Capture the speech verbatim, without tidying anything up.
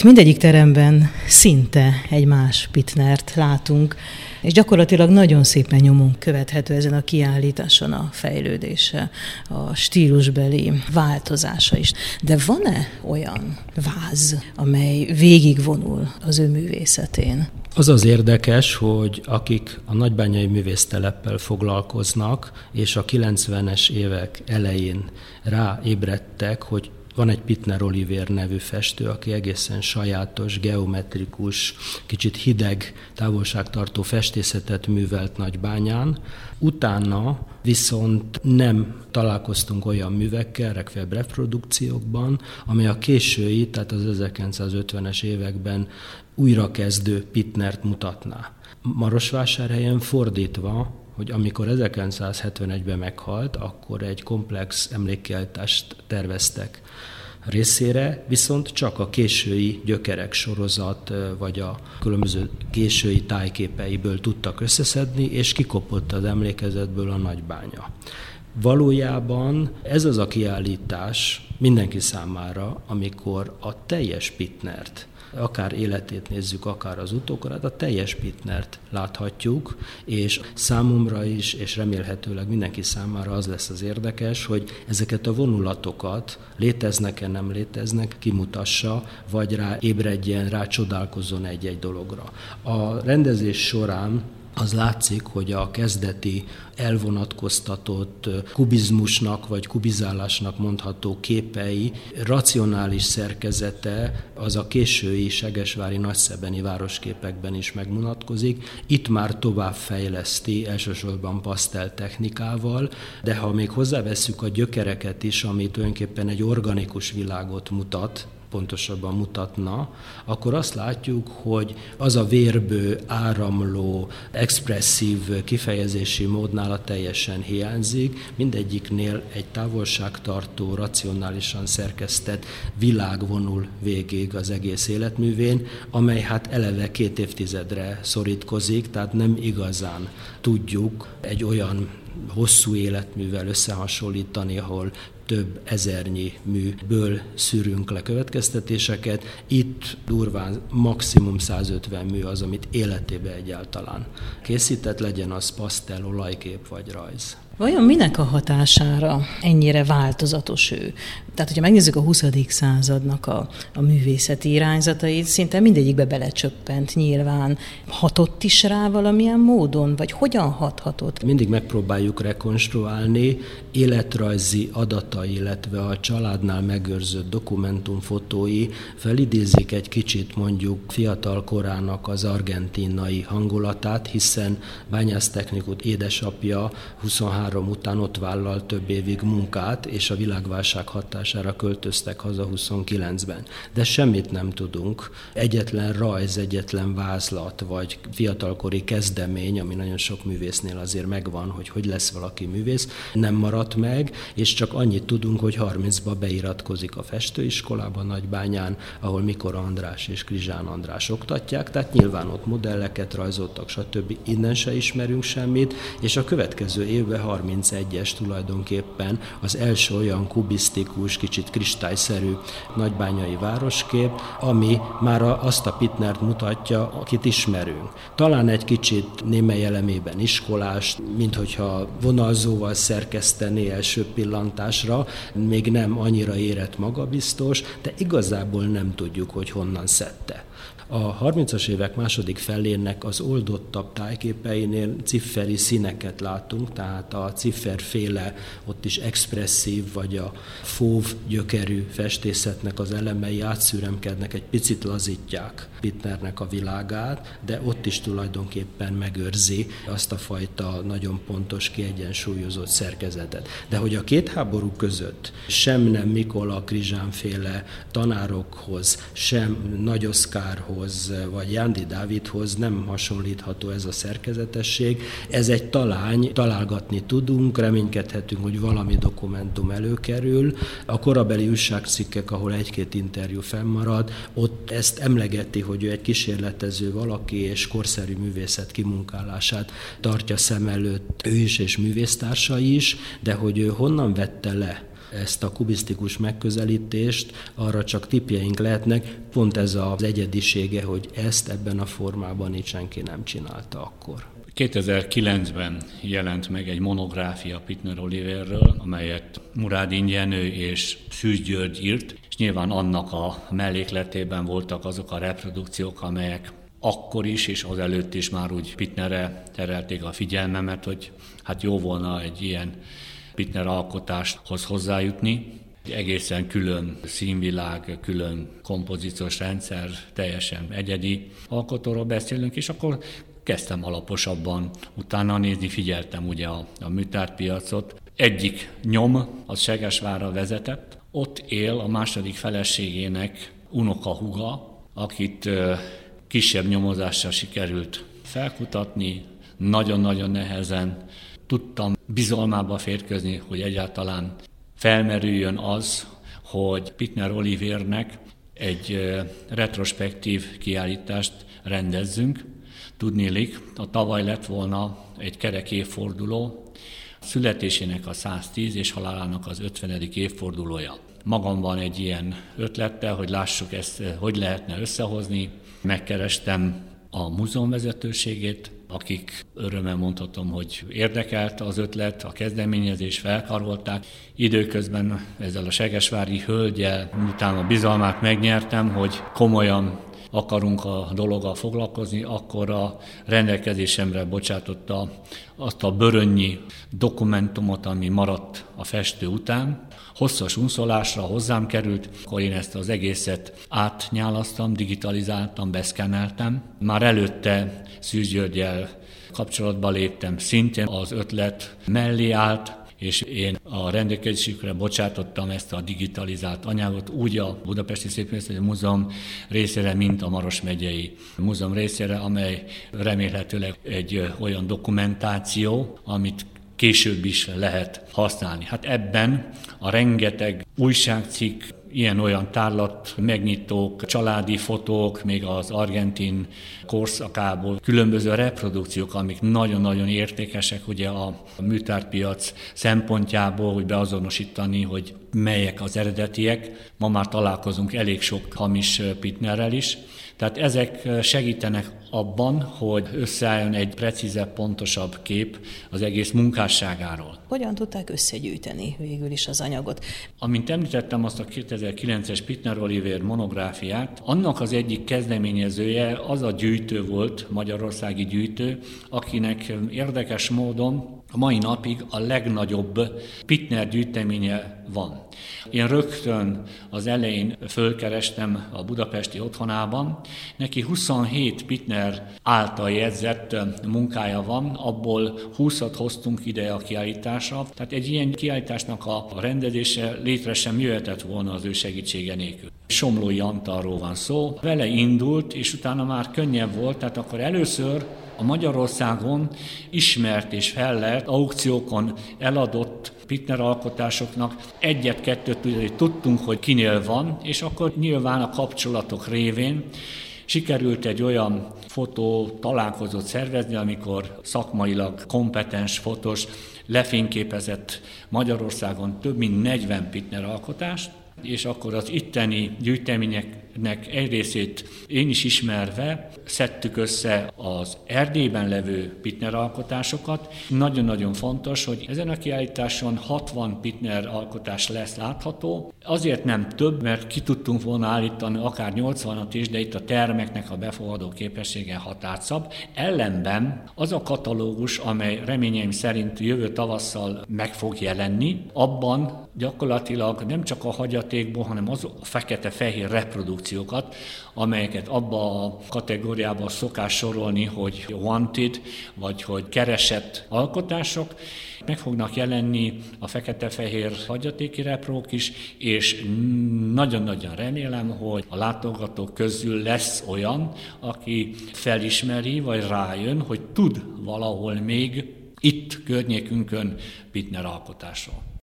mindegyik teremben szinte egy más Pittnert látunk, és gyakorlatilag nagyon szépen nyomon követhető ezen a kiállításon a fejlődése, a stílusbeli változása is. De van-e olyan váz, amely végigvonul az ő művészetén? Az az érdekes, hogy akik a nagybányai művészteleppel foglalkoznak, és a kilencvenes évek elején ráébredtek, hogy van egy Pittner Olivér nevű festő, aki egészen sajátos, geometrikus, kicsit hideg, távolságtartó festészetet művelt Nagybányán. Utána viszont nem találkoztunk olyan művekkel, legfeljebb reprodukciókban, amely a késői, tehát az ezerkilencszázötvenes években újrakezdő Pittnert mutatná. Marosvásárhelyen fordítva, hogy amikor ezerkilencszázhetvenegyben meghalt, akkor egy komplex emlékkiállítást terveztek részére, viszont csak a késői gyökerek sorozat, vagy a különböző késői tájképeiből tudtak összeszedni, és kikopott az emlékezetből a Nagybánya. Valójában ez az a kiállítás mindenki számára, amikor a teljes Pittnert, akár életét nézzük, akár az utókorát, a teljes Pittnert láthatjuk, és számomra is, és remélhetőleg mindenki számára az lesz az érdekes, hogy ezeket a vonulatokat léteznek-e, nem léteznek, kimutassa, vagy rá ébredjen, rá csodálkozzon egy-egy dologra. A rendezés során az látszik, hogy a kezdeti elvonatkoztatott kubizmusnak vagy kubizálásnak mondható képei racionális szerkezete az a késői segesvári nagyszebeni városképekben is megmutatkozik. Itt már továbbfejleszti, elsősorban paszteltechnikával, de ha még hozzávesszük a gyökereket is, ami tulajdonképpen egy organikus világot mutat, pontosabban mutatna, akkor azt látjuk, hogy az a vérbő, áramló, expresszív kifejezési mód nála teljesen hiányzik. Mindegyiknél egy távolságtartó, racionálisan szerkesztett világ vonul végig az egész életművén, amely hát eleve két évtizedre szorítkozik, tehát nem igazán tudjuk egy olyan hosszú életművel összehasonlítani, ahol több ezernyi műből szűrünk le következtetéseket. Itt durván maximum százötven mű az, amit életében egyáltalán készített, legyen az pasztel, olajkép vagy rajz. Vajon minek a hatására ennyire változatos ő? Tehát, hogyha megnézzük a huszadik századnak a, a művészeti irányzatait, szinte mindegyikbe belecsöppent nyilván. Hatott is rá valamilyen módon? Vagy hogyan hathatott? Mindig megpróbáljuk rekonstruálni életrajzi adatai, illetve a családnál megőrzött dokumentumfotói felidézik egy kicsit mondjuk fiatal korának az argentinai hangulatát, hiszen bányásztechnikút édesapja huszonhárom után ott vállal több évig munkát, és a világválság hatására költöztek haza huszonkilencben. De semmit nem tudunk. Egyetlen rajz, egyetlen vázlat, vagy fiatalkori kezdemény, ami nagyon sok művésznél azért megvan, hogy hogy lesz valaki művész, nem maradt meg, és csak annyit tudunk, hogy harmincba beiratkozik a festőiskolában Nagybányán, ahol Mikor András és Krizsán András oktatják, tehát nyilván ott modelleket rajzoltak, stb. Innen se ismerünk semmit, és a következő évben harmincegyes tulajdonképpen az első olyan kubisztikus, kicsit kristályszerű nagybányai városkép, ami már azt a Pittnert mutatja, akit ismerünk. Talán egy kicsit némely elemében iskolás, minthogyha vonalzóval szerkesztené első pillantásra, még nem annyira érett magabiztos, de igazából nem tudjuk, hogy honnan szedte. A harmincas évek második felének az oldottabb tájképeinél cifferi színeket látunk, tehát a cifferféle, ott is expresszív, vagy a fóv gyökerű festészetnek az elemei átszüremkednek, egy picit lazítják Pittnernek a világát, de ott is tulajdonképpen megőrzi azt a fajta nagyon pontos, kiegyensúlyozott szerkezetet. De hogy a két háború között sem nem Mikola Krizsán-féle tanárokhoz, sem Nagy Oszkárhoz, vagy Jándi Dávidhoz nem hasonlítható ez a szerkezetesség. Ez egy talány, találgatni tudunk, reménykedhetünk, hogy valami dokumentum előkerül. A korabeli újságcikkek, ahol egy-két interjú fennmarad, ott ezt emlegeti, hogy ő egy kísérletező valaki, és korszerű művészet kimunkálását tartja szem előtt ő is, és művésztársai is, de hogy ő honnan vette le ezt a kubisztikus megközelítést, arra csak tippjeink lehetnek, pont ez az egyedisége, hogy ezt ebben a formában így senki nem csinálta akkor. kétezer-kilencben jelent meg egy monográfia Pittner Oliverről, amelyet Murádin Jenő és Szűz György írt, és nyilván annak a mellékletében voltak azok a reprodukciók, amelyek akkor is és azelőtt is már úgy Pittnerre terelték a figyelmemet, hogy hát jó volna egy ilyen Pittner alkotáshoz hozzájutni. Egy egészen külön színvilág, külön kompozíciós rendszer, teljesen egyedi alkotóról beszélünk, és akkor kezdtem alaposabban utána nézni, figyeltem ugye a, a műtárpiacot. Egyik nyom, az Segesvárra vezetett, ott él a második feleségének unokahuga, akit kisebb nyomozással sikerült felkutatni, nagyon-nagyon nehezen tudtam bizalmába férkőzni, hogy egyáltalán felmerüljön az, hogy Pittner Olivernek egy retrospektív kiállítást rendezzünk. Tudniillik, a tavaly lett volna egy kerek évforduló, születésének a száztíz és halálának az ötvenedik évfordulója. Magamban egy ilyen ötlettel, hogy lássuk ezt, hogy lehetne összehozni. Megkerestem a múzeum vezetőségét, akik örömmel mondhatom, hogy érdekelt az ötlet, a kezdeményezés, felkarolták. Időközben ezzel a segesvári hölgyel, miután a bizalmát megnyertem, hogy komolyan akarunk a dologgal foglalkozni, akkor a rendelkezésemre bocsátotta azt a börönnyi dokumentumot, ami maradt a festő után. Hosszas unszolásra hozzám került, akkor én ezt az egészet átnyálasztam, digitalizáltam, beszkenneltem. Már előtte Szűz Györggyel kapcsolatba léptem, szintén az ötlet mellé állt, és én a rendelkezésükre bocsátottam ezt a digitalizált anyagot úgy a Budapesti Szépművészeti Múzeum részére, mint a Maros megyei múzeum részére, amely remélhetőleg egy olyan dokumentáció, amit később is lehet használni. Hát ebben a rengeteg újságcikk, ilyen-olyan tárlat, megnyitók, családi fotók, még az argentin korszakából különböző reprodukciók, amik nagyon-nagyon értékesek ugye a műtárpiac szempontjából, hogy beazonosítani, hogy melyek az eredetiek. Ma már találkozunk elég sok hamis Pittnerrel is. Tehát ezek segítenek abban, hogy összeálljon egy precízebb, pontosabb kép az egész munkásságáról. Hogyan tudták összegyűjteni végül is az anyagot? Amint említettem azt a kétezer-kilences Pittner Oliver monográfiát, annak az egyik kezdeményezője az a gyűjtő volt, magyarországi gyűjtő, akinek érdekes módon a mai napig a legnagyobb Pittner gyűjteménye van. Én rögtön az elején fölkerestem a budapesti otthonában, neki huszonhét Pittner által jegyzett munkája van, abból húszat hoztunk ide a kiállításra, tehát egy ilyen kiállításnak a rendezése létre sem jöhetett volna az ő segítsége nélkül. Somlói Antalról van szó, vele indult, és utána már könnyebb volt, tehát akkor először a Magyarországon ismert és fellelt aukciókon eladott Pittner alkotásoknak egyet-kettőt tudtunk, hogy kinél van, és akkor nyilván a kapcsolatok révén sikerült egy olyan fotó találkozót szervezni, amikor szakmailag kompetens fotós lefényképezett Magyarországon több mint negyven Pittner alkotást, és akkor az itteni gyűjteményeknek egy részét én is ismerve szedtük össze az Erdélyben levő Pittner alkotásokat. Nagyon-nagyon fontos, hogy ezen a kiállításon hatvan Pittner alkotás lesz látható. Azért nem több, mert ki tudtunk volna állítani akár nyolcvanat is, de itt a termeknek a befogadó képessége határszab. Ellenben az a katalógus, amely reményeim szerint jövő tavasszal meg fog jelenni, abban gyakorlatilag nem csak a hagyatékból, hanem az a fekete-fehér reprodukciókat, amelyeket abba a kategóriába szokás sorolni, hogy wanted, vagy hogy keresett alkotások, meg fognak jelenni a fekete-fehér hagyatéki reprók is, és nagyon-nagyon remélem, hogy a látogatók közül lesz olyan, aki felismeri, vagy rájön, hogy tud valahol még itt környékünkön Pittner alkotásról.